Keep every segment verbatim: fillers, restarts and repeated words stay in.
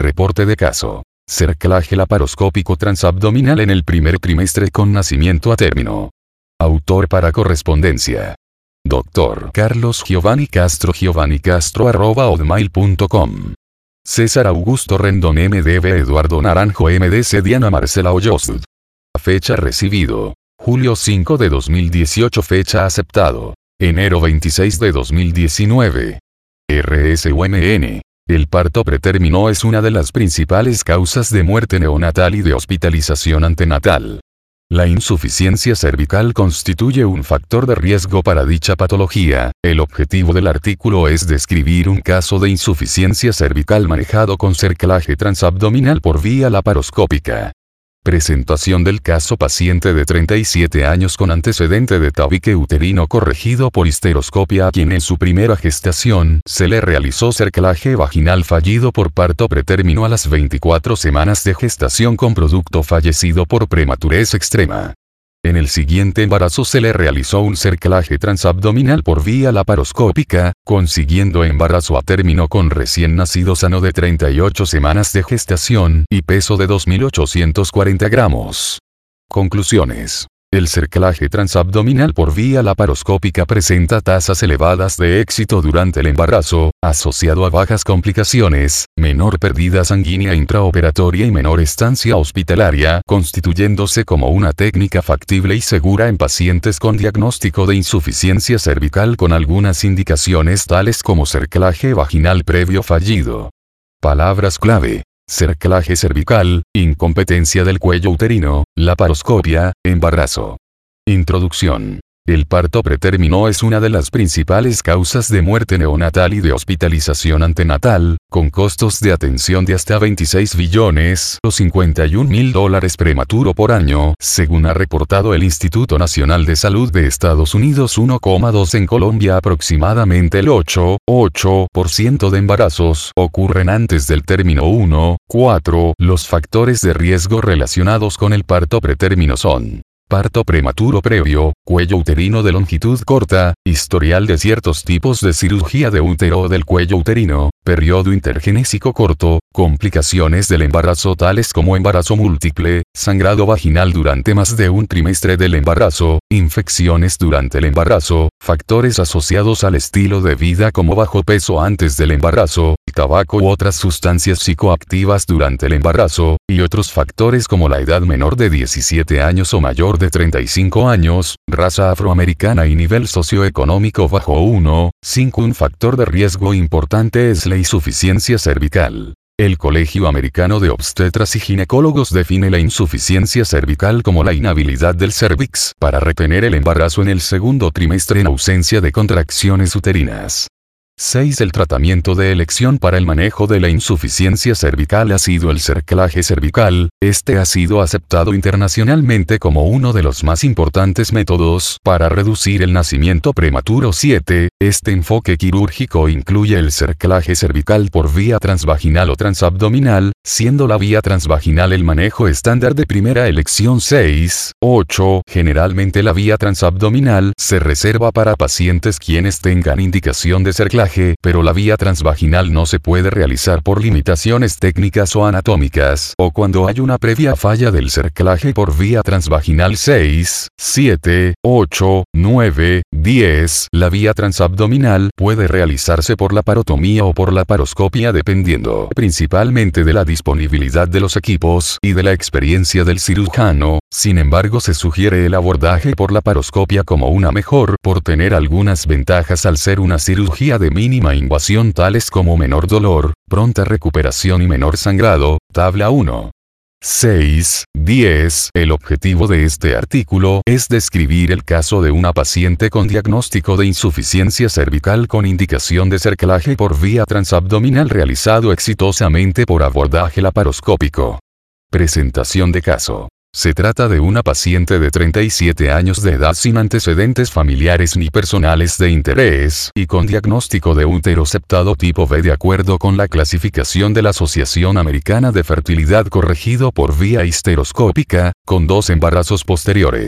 Reporte de caso. Cerclaje laparoscópico transabdominal en el primer trimestre con nacimiento a término. Autor para correspondencia. Doctor Carlos Giovanni Castro Giovanni Castro arroba hotmail punto com. César Augusto Rendón M D B Eduardo Naranjo M D C Diana Marcela Hoyos. Fecha recibido. Julio cinco de dos mil dieciocho. Fecha aceptado. Enero veintiséis de dos mil diecinueve. R S U M N. El parto pretérmino es una de las principales causas de muerte neonatal y de hospitalización antenatal. La insuficiencia cervical constituye un factor de riesgo para dicha patología. El objetivo del artículo es describir un caso de insuficiencia cervical manejado con cerclaje transabdominal por vía laparoscópica. Presentación del caso: paciente de treinta y siete años con antecedente de tabique uterino corregido por histeroscopia a quien en su primera gestación se le realizó cerclaje vaginal fallido por parto pretérmino a las veinticuatro semanas de gestación con producto fallecido por prematurez extrema. En el siguiente embarazo se le realizó un cerclaje transabdominal por vía laparoscópica, consiguiendo embarazo a término con recién nacido sano de treinta y ocho semanas de gestación y peso de dos mil ochocientos cuarenta gramos. Conclusiones. El cerclaje transabdominal por vía laparoscópica presenta tasas elevadas de éxito durante el embarazo, asociado a bajas complicaciones, menor pérdida sanguínea intraoperatoria y menor estancia hospitalaria, constituyéndose como una técnica factible y segura en pacientes con diagnóstico de insuficiencia cervical con algunas indicaciones tales como cerclaje vaginal previo fallido. Palabras clave: cerclaje cervical, incompetencia del cuello uterino, laparoscopia, embarazo. Introducción. El parto pretérmino es una de las principales causas de muerte neonatal y de hospitalización antenatal, con costos de atención de hasta veintiséis billones o cincuenta y un mil dólares prematuro por año, según ha reportado el Instituto Nacional de Salud de Estados Unidos. uno coma dos En Colombia aproximadamente el ocho coma ocho por ciento de embarazos ocurren antes del término. uno. cuatro. Los factores de riesgo relacionados con el parto pretérmino son: parto prematuro previo, cuello uterino de longitud corta, historial de ciertos tipos de cirugía de útero o del cuello uterino, periodo intergenésico corto, complicaciones del embarazo tales como embarazo múltiple, sangrado vaginal durante más de un trimestre del embarazo, infecciones durante el embarazo, factores asociados al estilo de vida como bajo peso antes del embarazo, tabaco u otras sustancias psicoactivas durante el embarazo, y otros factores como la edad menor de diecisiete años o mayor de treinta y cinco años, raza afroamericana y nivel socioeconómico bajo. uno. cinco. Un factor de riesgo importante es la insuficiencia cervical. El Colegio Americano de Obstetras y Ginecólogos define la insuficiencia cervical como la inhabilidad del cérvix para retener el embarazo en el segundo trimestre en ausencia de contracciones uterinas. seis. El tratamiento de elección para el manejo de la insuficiencia cervical ha sido el cerclaje cervical. Este ha sido aceptado internacionalmente como uno de los más importantes métodos para reducir el nacimiento prematuro. siete. Este enfoque quirúrgico incluye el cerclaje cervical por vía transvaginal o transabdominal, siendo la vía transvaginal el manejo estándar de primera elección. seis. ocho. Generalmente la vía transabdominal se reserva para pacientes quienes tengan indicación de cerclaje, pero la vía transvaginal no se puede realizar por limitaciones técnicas o anatómicas, o cuando hay una previa falla del cerclaje por vía transvaginal. seis, siete, ocho, nueve, diez. La vía transabdominal puede realizarse por laparotomía o por laparoscopia dependiendo principalmente de la disponibilidad de los equipos y de la experiencia del cirujano. Sin embargo, se sugiere el abordaje por laparoscopia como una mejor, por tener algunas ventajas al ser una cirugía de mínima invasión tales como menor dolor, pronta recuperación y menor sangrado. Tabla uno. seis, diez. El objetivo de este artículo es describir el caso de una paciente con diagnóstico de insuficiencia cervical con indicación de cerclaje por vía transabdominal realizado exitosamente por abordaje laparoscópico. Presentación de caso. Se trata de una paciente de treinta y siete años de edad sin antecedentes familiares ni personales de interés, y con diagnóstico de útero septado tipo B de acuerdo con la clasificación de la Asociación Americana de Fertilidad corregido por vía histeroscópica, con dos embarazos posteriores.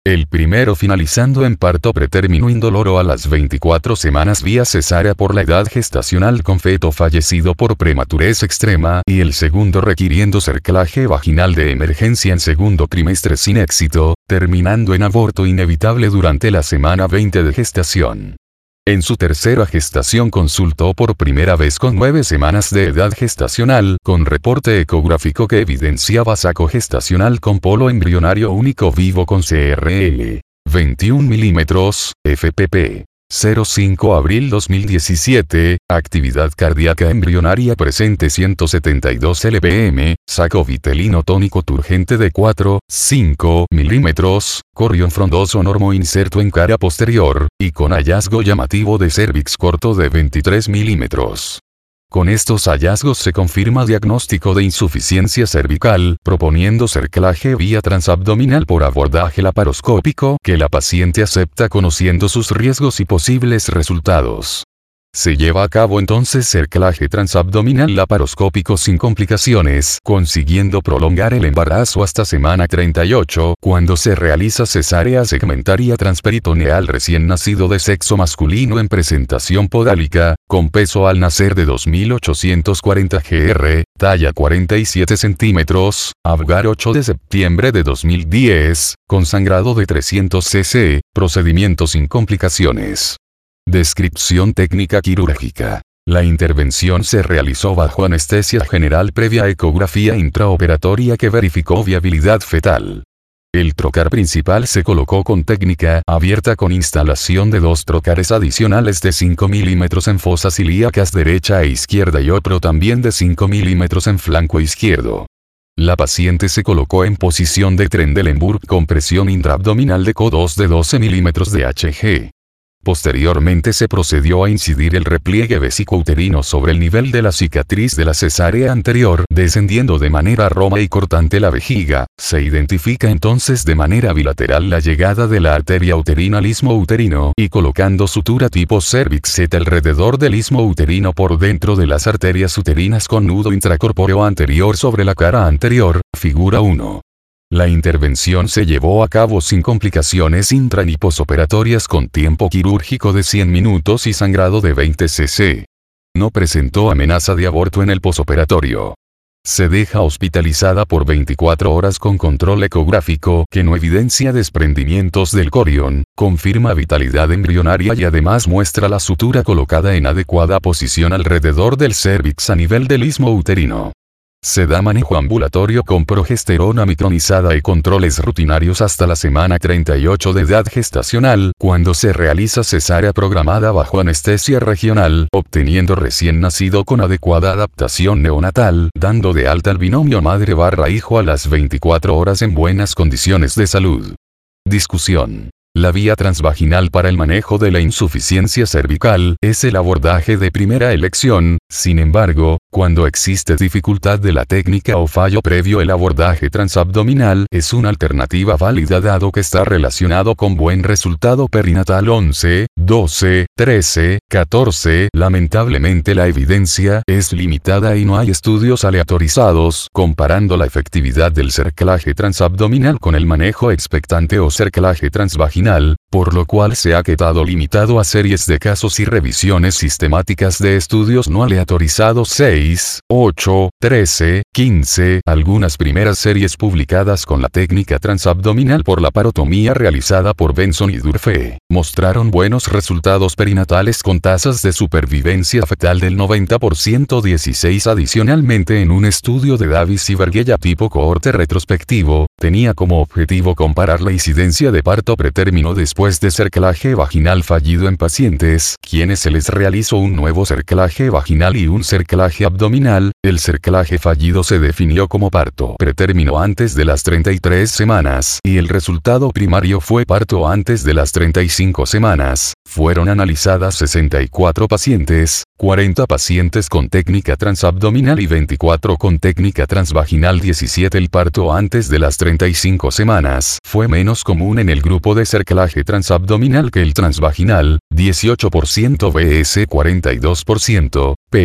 El primero finalizando en parto pretérmino indoloro a las veinticuatro semanas vía cesárea por la edad gestacional con feto fallecido por prematurez extrema y el segundo requiriendo cerclaje vaginal de emergencia en segundo trimestre sin éxito, terminando en aborto inevitable durante la semana veinte de gestación. En su tercera gestación consultó por primera vez con nueve semanas de edad gestacional, con reporte ecográfico que evidenciaba saco gestacional con polo embrionario único vivo con C R L. veintiún milímetros, F P P. cinco abril dos mil diecisiete, actividad cardíaca embrionaria presente ciento setenta y dos L B M, saco vitelino tónico turgente de cuatro, cinco milímetros, corrión frondoso normo inserto en cara posterior, y con hallazgo llamativo de cérvix corto de veintitrés milímetros. Con estos hallazgos se confirma diagnóstico de insuficiencia cervical, proponiendo cerclaje vía transabdominal por abordaje laparoscópico que la paciente acepta conociendo sus riesgos y posibles resultados. Se lleva a cabo entonces cerclaje transabdominal laparoscópico sin complicaciones, consiguiendo prolongar el embarazo hasta semana treinta y ocho, cuando se realiza cesárea segmentaria transperitoneal recién nacido de sexo masculino en presentación podálica, con peso al nacer de dos mil ochocientos cuarenta gramos, talla cuarenta y siete centímetros, Apgar ocho de septiembre de dos mil diez, con sangrado de trescientos centilitros, procedimiento sin complicaciones. Descripción técnica quirúrgica. La intervención se realizó bajo anestesia general previa ecografía intraoperatoria que verificó viabilidad fetal. El trocar principal se colocó con técnica abierta con instalación de dos trocares adicionales de cinco milímetros en fosas ilíacas derecha e izquierda y otro también de cinco milímetros en flanco izquierdo. La paciente se colocó en posición de Trendelenburg con presión intraabdominal de C O dos de doce milímetros de H G. Posteriormente se procedió a incidir el repliegue vesicouterino sobre el nivel de la cicatriz de la cesárea anterior, descendiendo de manera roma y cortante la vejiga. Se identifica entonces de manera bilateral la llegada de la arteria uterina al istmo uterino y colocando sutura tipo cervix set alrededor del istmo uterino por dentro de las arterias uterinas con nudo intracorpóreo anterior sobre la cara anterior, figura uno. La intervención se llevó a cabo sin complicaciones intra ni posoperatorias con tiempo quirúrgico de cien minutos y sangrado de veinte centímetros. No presentó amenaza de aborto en el posoperatorio. Se deja hospitalizada por veinticuatro horas con control ecográfico que no evidencia desprendimientos del corión, confirma vitalidad embrionaria y además muestra la sutura colocada en adecuada posición alrededor del cérvix a nivel del istmo uterino. Se da manejo ambulatorio con progesterona micronizada y controles rutinarios hasta la semana treinta y ocho de edad gestacional, cuando se realiza cesárea programada bajo anestesia regional, obteniendo recién nacido con adecuada adaptación neonatal, dando de alta al binomio madre barra hijo a las veinticuatro horas en buenas condiciones de salud. Discusión. La vía transvaginal para el manejo de la insuficiencia cervical es el abordaje de primera elección, sin embargo, cuando existe dificultad de la técnica o fallo previo el abordaje transabdominal es una alternativa válida dado que está relacionado con buen resultado perinatal once, doce, trece, catorce. Lamentablemente la evidencia es limitada y no hay estudios aleatorizados comparando la efectividad del cerclaje transabdominal con el manejo expectante o cerclaje transvaginal, por lo cual se ha quedado limitado a series de casos y revisiones sistemáticas de estudios no aleatorizados seis, ocho, trece, quince. Algunas primeras series publicadas con la técnica transabdominal por la parotomía realizada por Benson y Durfee mostraron buenos resultados perinatales con tasas de supervivencia fetal del noventa por ciento. dieciséis Adicionalmente, en un estudio de Davis y Verghella tipo cohorte retrospectivo, tenía como objetivo comparar la incidencia de parto pretérmino después de cerclaje vaginal fallido en pacientes, quienes se les realizó un nuevo cerclaje vaginal y un cerclaje abdominal. El cerclaje fallido se definió como parto pretérmino antes de las treinta y tres semanas y el resultado primario fue parto antes de las treinta y cinco semanas. Fueron analizadas sesenta y cuatro pacientes, cuarenta pacientes con técnica transabdominal y veinticuatro con técnica transvaginal. diecisiete El parto antes de las treinta y cinco semanas fue menos común en el grupo de cerclaje transabdominal que el transvaginal, dieciocho por ciento vs cuarenta y dos por ciento, p.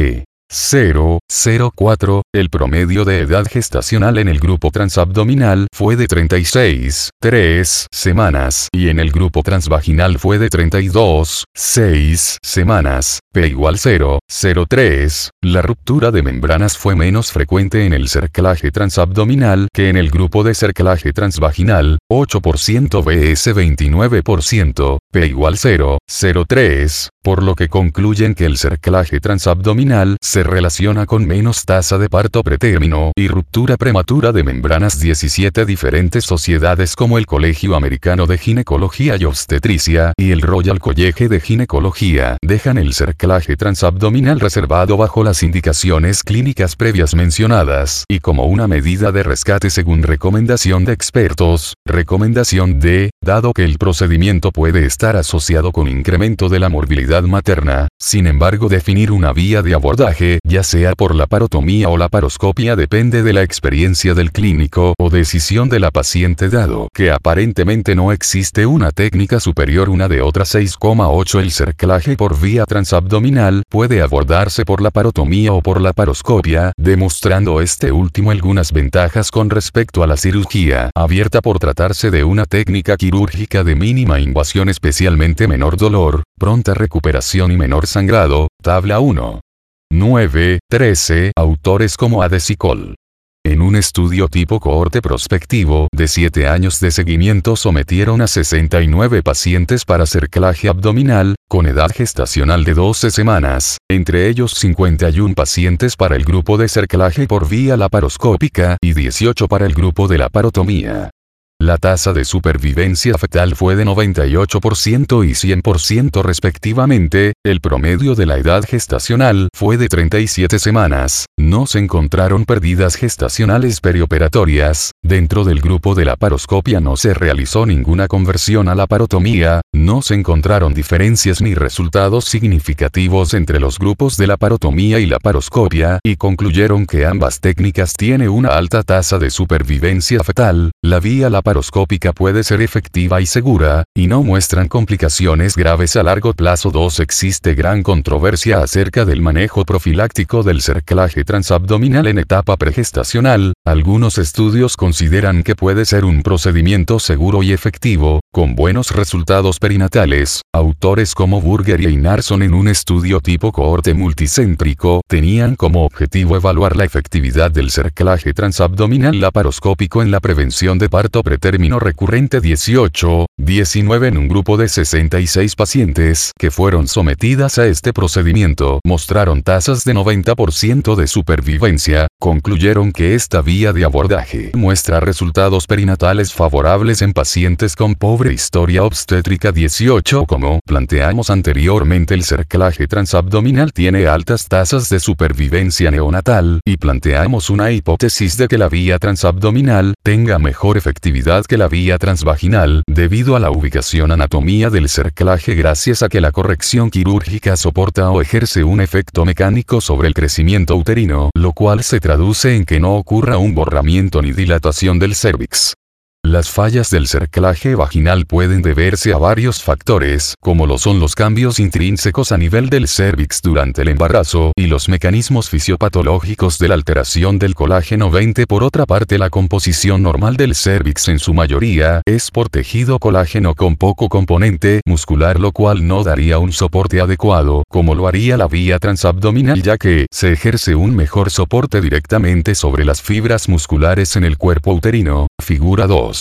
cero punto cero cuatro, el promedio de edad gestacional en el grupo transabdominal fue de treinta y seis punto tres semanas y en el grupo transvaginal fue de treinta y dos punto seis semanas, P igual cero punto cero tres. La ruptura de membranas fue menos frecuente en el cerclaje transabdominal que en el grupo de cerclaje transvaginal, ocho por ciento versus veintinueve por ciento, P igual cero punto cero tres, por lo que concluyen que el cerclaje transabdominal se relaciona con menos tasa de parto pretérmino y ruptura prematura de membranas. diecisiete diferentes sociedades como el Colegio Americano de Ginecología y Obstetricia y el Royal College de Ginecología dejan el cerclaje transabdominal reservado bajo las indicaciones clínicas previas mencionadas y como una medida de rescate según recomendación de expertos. Recomendación D. Dado que el procedimiento puede estar asociado con incremento de la morbilidad materna, sin embargo definir una vía de abordaje, ya sea por la parotomía o la paroscopia, depende de la experiencia del clínico o decisión de la paciente, dado que aparentemente no existe una técnica superior una de otra. seis coma ocho El cerclaje por vía transabdominal puede abordarse por la parotomía o por la paroscopia, demostrando este último algunas ventajas con respecto a la cirugía abierta por tratarse de una técnica quirúrgica de mínima invasión, especialmente menor dolor, pronta recuperación y menor sangrado. Tabla uno. nueve, trece. Autores como Hades y Cole. En un estudio tipo cohorte prospectivo de siete años de seguimiento sometieron a sesenta y nueve pacientes para cerclaje abdominal, con edad gestacional de doce semanas, entre ellos cincuenta y uno pacientes para el grupo de cerclaje por vía laparoscópica y dieciocho para el grupo de la parotomía. La tasa de supervivencia fetal fue de noventa y ocho por ciento y cien por ciento respectivamente, el promedio de la edad gestacional fue de treinta y siete semanas, no se encontraron pérdidas gestacionales perioperatorias, dentro del grupo de la paroscopia no se realizó ninguna conversión a la parotomía, no se encontraron diferencias ni resultados significativos entre los grupos de la parotomía y la paroscopia, y concluyeron que ambas técnicas tienen una alta tasa de supervivencia fetal. La vía laparoscópica puede ser efectiva y segura, y no muestran complicaciones graves a largo plazo. dos Existe gran controversia acerca del manejo profiláctico del cerclaje transabdominal en etapa pregestacional. Algunos estudios consideran que puede ser un procedimiento seguro y efectivo, con buenos resultados perinatales. Autores como Burger y Einarsson, en un estudio tipo cohorte multicéntrico, tenían como objetivo evaluar la efectividad del cerclaje transabdominal laparoscópico en la prevención de parto pretérmino recurrente. dieciocho, diecinueve En un grupo de sesenta y seis pacientes que fueron sometidas a este procedimiento mostraron tasas de noventa por ciento de supervivencia, concluyeron que esta vía de abordaje muestra resultados perinatales favorables en pacientes con pobre historia obstétrica. dieciocho Como planteamos anteriormente, el cerclaje transabdominal tiene altas tasas de supervivencia neonatal, y planteamos una hipótesis de que la vía transabdominal tenga mejor efectividad que la vía transvaginal, debido a la ubicación anatomía del cerclaje, gracias a que la corrección quirúrgica soporta o ejerce un efecto mecánico sobre el crecimiento uterino, lo cual se traduce en que no ocurra un borramiento ni dilatación del cérvix. Las fallas del cerclaje vaginal pueden deberse a varios factores, como lo son los cambios intrínsecos a nivel del cérvix durante el embarazo y los mecanismos fisiopatológicos de la alteración del colágeno veinte. Por otra parte, la composición normal del cérvix en su mayoría es por tejido colágeno con poco componente muscular, lo cual no daría un soporte adecuado, como lo haría la vía transabdominal, ya que se ejerce un mejor soporte directamente sobre las fibras musculares en el cuerpo uterino. Figura dos.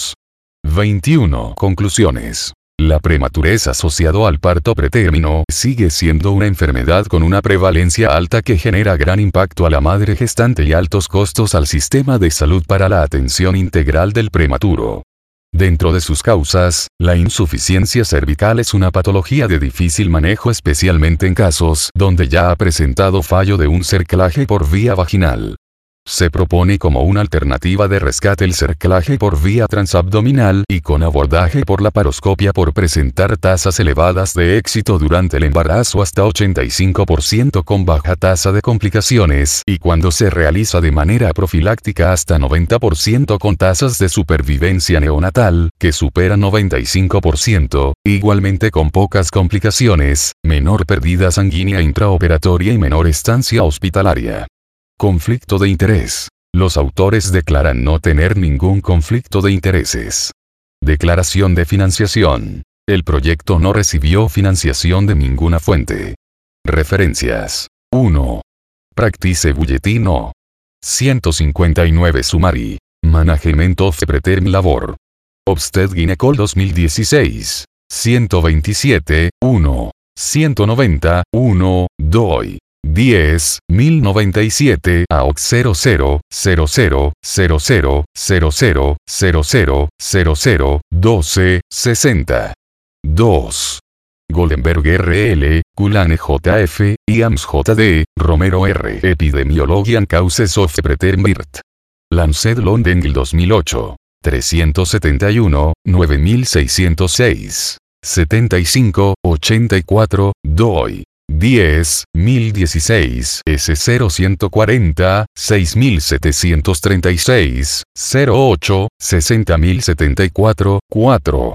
veintiuno Conclusiones. La prematurez asociado al parto pretérmino sigue siendo una enfermedad con una prevalencia alta que genera gran impacto a la madre gestante y altos costos al sistema de salud para la atención integral del prematuro. Dentro de sus causas, la insuficiencia cervical es una patología de difícil manejo, especialmente en casos donde ya ha presentado fallo de un cerclaje por vía vaginal. Se propone como una alternativa de rescate el cerclaje por vía transabdominal y con abordaje por laparoscopia por presentar tasas elevadas de éxito durante el embarazo hasta ochenta y cinco por ciento con baja tasa de complicaciones y cuando se realiza de manera profiláctica hasta noventa por ciento con tasas de supervivencia neonatal que superan noventa y cinco por ciento, igualmente con pocas complicaciones, menor pérdida sanguínea intraoperatoria y menor estancia hospitalaria. Conflicto de interés. Los autores declaran no tener ningún conflicto de intereses. Declaración de financiación. El proyecto no recibió financiación de ninguna fuente. Referencias. uno. Practice Bulletin No. ciento cincuenta y nueve Summary. Management of Preterm Labor. Obsted Gynecol dos mil dieciséis. ciento veintisiete, uno. ciento noventa, uno, doi. diez, mil noventa y siete A O C cero cero, cero cero, cero cero, cero cero, cero cero, cero cero, doce, sesenta. dos. Goldenberg R L, Culane J F, Iams J D, Romero R. Epidemiology and Causes of Preterm Birth. Lancet London dos mil ocho. trescientos setenta y uno, nueve mil seiscientos seis. setenta y cinco, ochenta y cuatro, doi. diez, mil dieciséis S cero ciento cuarenta, seis mil setecientos treinta y seis, cero ocho, sesenta mil setenta y cuatro, cuatro.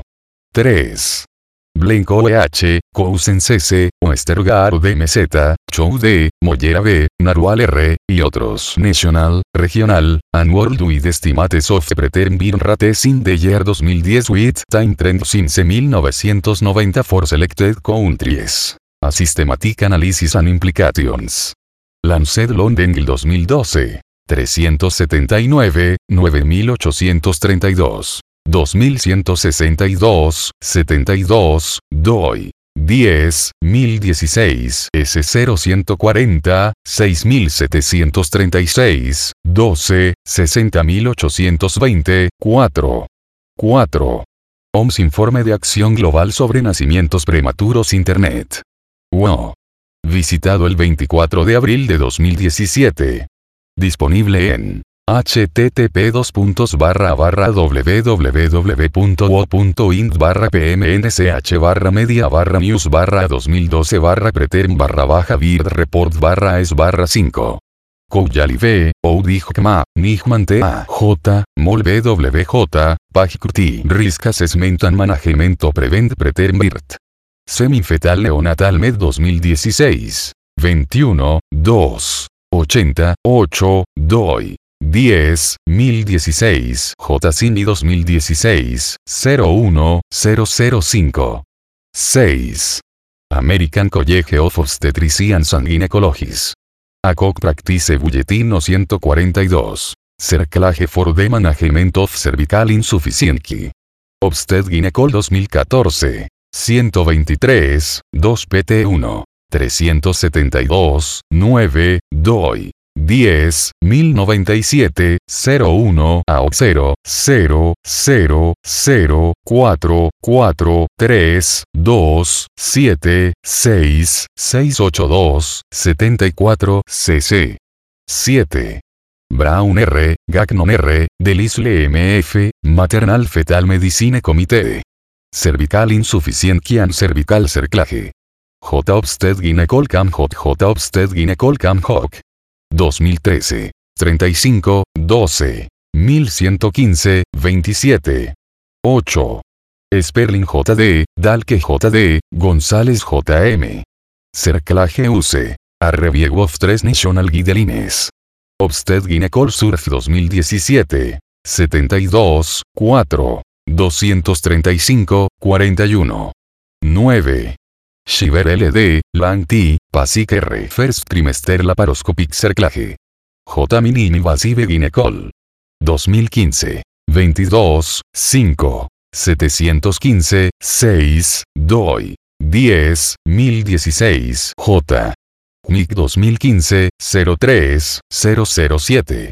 tres. Blenco E H, Cousen C C, Westergaard D M Z, Chou D, Mollera B, Narwal R, y otros. National, Regional, and Worldwide Estimates of Preterm Birth Rates in the Year dos mil diez with Time Trend since mil novecientos noventa for Selected Countries. A Systematic Analysis and Implications. Lancet London dos mil doce. trescientos setenta y nueve, nueve mil ochocientos treinta y dos. dos mil ciento sesenta y dos, setenta y dos, doi. diez, mil dieciséis S cero ciento cuarenta, seis mil setecientos treinta y seis, doce, sesenta mil ochocientos veinte, cuatro. cuatro. O M S Informe de Acción Global sobre Nacimientos Prematuros Internet. Wow. Visitado el veinticuatro de abril de dos mil diecisiete. Disponible en http dos puntos barra barra www punto wo punto int barra pmnch barra media barra news barra dos mil doce barra preterm barra baja bird report barra es barra cinco. Kouyali V, Oudijkma, Nihman T A J, Mol B W J, Pagkurti Risk Assessment and Management to Prevent Preterm Birth. Semifetal Neonatal Med dos mil dieciséis. veintiuno, dos, ochenta, ocho, doi. diez, mil dieciséis J C I N I dos mil dieciséis, cero uno, cero cero cinco. seis. American College of Obstetricians and Gynecologists. A C O G Practice Bulletin No ciento cuarenta y dos. Cerclage for the Management of Cervical Insufficiency. Obsted Gynecol dos mil catorce. ciento veintitrés, dos P T uno. trescientos setenta y dos, nueve, doi. diez, mil noventa y siete, cero uno A O cero, cero, cero, cero, cuatro, cuatro, tres, dos, siete, seis, seis ocho dos, setenta y cuatro C C. siete. Brown R, Gagnon R, Delisle M F, Maternal Fetal Medicine Committee. Cervical Insufficiency and Cervical Cerclage. J. Obsted Gynecol Cam J. J. Obsted Gynecol Cam J. dos mil trece. treinta y cinco, doce. mil ciento quince, veintisiete. ocho. Sperling J D, Dalke J D, González J M. Cerclage U C. A Review of tres National Guidelines. Obsted Gynecol Surf dos mil diecisiete. setenta y dos, cuatro. doscientos treinta y cinco, cuarenta y uno. nueve. Shiver L D, Lang T, Pasic R. First Trimester Laparoscopic Cerclage. J. Mini-Invasive Gynecol. dos mil quince. veintidós, cinco. setecientos quince, seis, doi. diez, mil dieciséis J. M I C dos mil quince, cero tres, cero cero siete.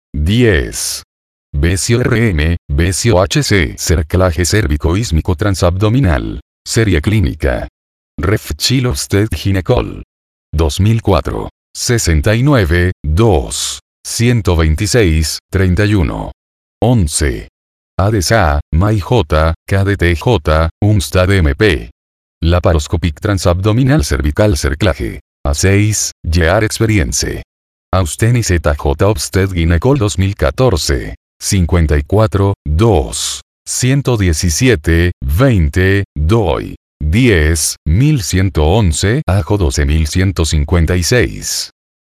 diez. Besio R M, Besio H C. Cerclage cérvico-ísmico transabdominal. Serie clínica. Ref Chil Obsted Gynecol. dos mil cuatro. sesenta y nueve, dos. ciento veintiséis, treinta y uno. once. A D S A, M A I J, K D T J, UMSTAD M P. Laparoscopic transabdominal cervical cerclaje. A seis, Year Experience. Austen y Z J Obsted Ginecol dos mil catorce. cincuenta y cuatro, dos. ciento diecisiete, veinte, DOI. diez, mil ciento once, A J doce mil ciento cincuenta y seis.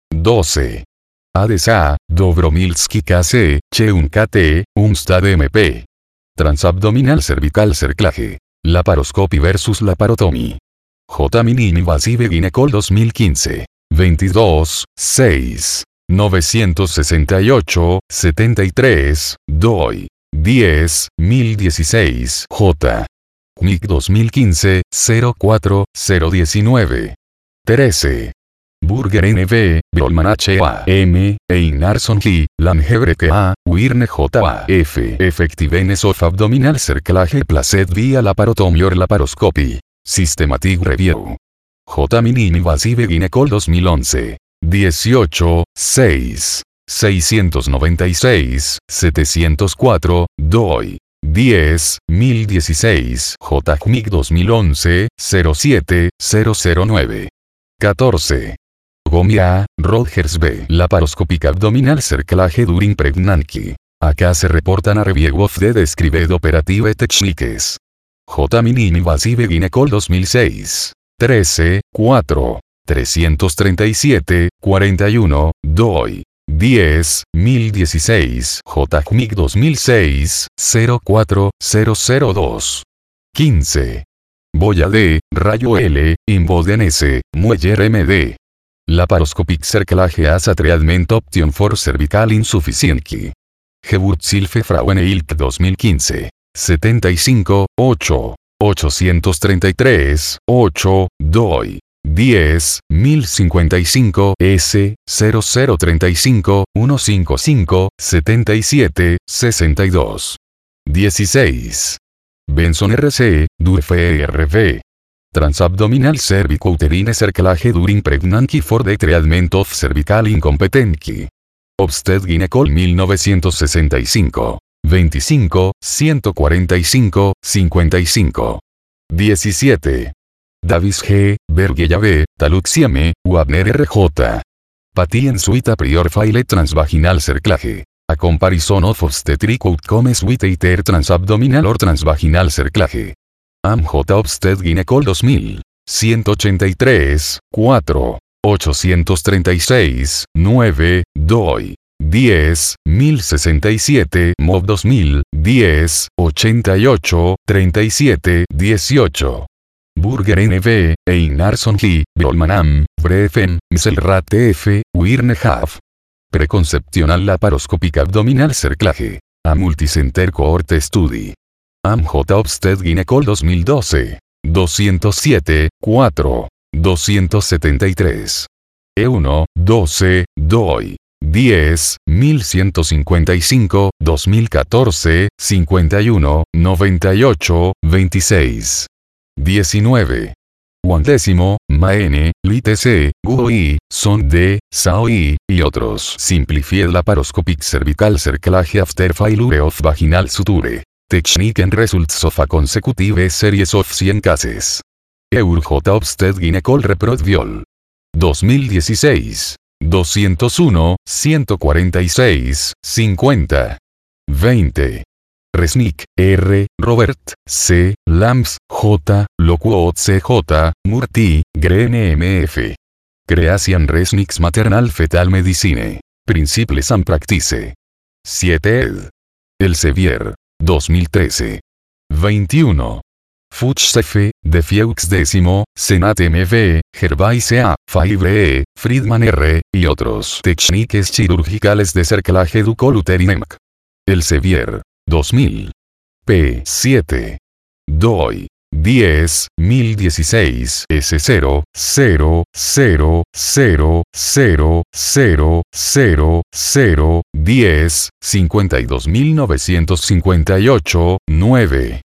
doce. A D S A, Dobromilsky K C, Cheun K T, UMSTAD M P. Transabdominal cervical cerclaje. Laparoscopy versus laparotomy. J. Mini-invasive Ginecol dos mil quince. veintidós, seis. novecientos sesenta y ocho, setenta y tres, DOI. diez, mil dieciséis, J. C N I C dos mil quince, cero cuatro, cero diecinueve. trece. Burger N V, Brolman H A M, Einarsson G, Langebreke A, Wirne J A F. Effectiveness of Abdominal Cerclage Placed via Laparotomy or Laparoscopy. Systematic Review. J. Mini-invasive Ginecol dos mil once. dieciocho, seis. seiscientos noventa y seis, setecientos cuatro, DOI. diez, mil dieciséis, J. C N I C dos mil once, cero siete, cero cero nueve. catorce. Gomia, Rodgers B. Laparoscopic abdominal cerclage during pregnancy. Acá se reportan a review of the described operative techniques. J. Mini-invasive Ginecol dos mil seis. trece, cuatro. trescientos treinta y siete, cuarenta y uno, DOI. diez, mil dieciséis, J. C N I C dos mil seis, cero cuatro, cero cero dos. quince. Boya D, Rayo L, Imboden S, Mueller M D. Laparoscopic cerclage as a treatment option for cervical insufficiency. Geburtshilfe Frauen Ilk dos mil quince. setenta y cinco, ocho. ochocientos treinta y tres, ocho, DOI. diez, mil cincuenta y cinco, S, cero cero treinta y cinco, ciento cincuenta y cinco, setenta y siete, sesenta y dos. dieciséis. Benson R C, Durfe R V. Transabdominal cervicouterine cerclage during pregnancy for the treatment of cervical incompetency. Obsted Ginecol mil novecientos sesenta y cinco. veinticinco, ciento cuarenta y cinco, cincuenta y cinco. diecisiete. Davis G, Berguella B, Taluxia M, Wagner R J. Patient Suite a prior file transvaginal cerclage. A comparison of obstetric outcomes with either transabdominal or transvaginal cerclage. A M J Obsted Ginecol dos mil. ciento ochenta y tres, cuatro. ochocientos treinta y seis, nueve, DOI. diez, mil sesenta y siete, M O V dos mil, diez, ochenta y ocho, treinta y siete, dieciocho. Burger N V, Einarsson G, Brolman Am, Brefen, Mselrat F, Wirne Haf. Preconceptional laparoscopic abdominal cerclage. A multicenter cohort study. A M J Obsted Ginecol dos mil doce. doscientos siete, cuatro. doscientos setenta y tres. E uno, doce, DOI. diez, mil ciento cincuenta y cinco, dos mil catorce, cincuenta y uno, noventa y ocho, veintiséis. diecinueve. Undécimo, Maene, Lite C, Gui, Son D, Sao I, y otros. Simplified laparoscopic cervical cerclage after failure of vaginal suture. Technique and results of a consecutive series of cien cases. Eur J. Obsted Ginecol Reprod Viol. dos mil dieciséis. doscientos uno, ciento cuarenta y seis, cincuenta. veinte. Resnick, R, Robert, C, Lams, J, Loquot C J, Murty, Gren M F. Creation Resnicks Maternal Fetal Medicine. Principles and Practice. siete ed. Elsevier. dos mil trece. veintiuno. Fuchs F, Defieux décimo, Senat M V, Gervais A, Favre E, Friedman R, y otros. Techniques chirurgicales de cerclage du col uterine. Elsevier. dos mil. P siete. DOI. diez, mil dieciséis, S cero, cero, cero, cero, cero, cero, cero, cero, diez, cincuenta y dos mil novecientos cincuenta y ocho, nueve.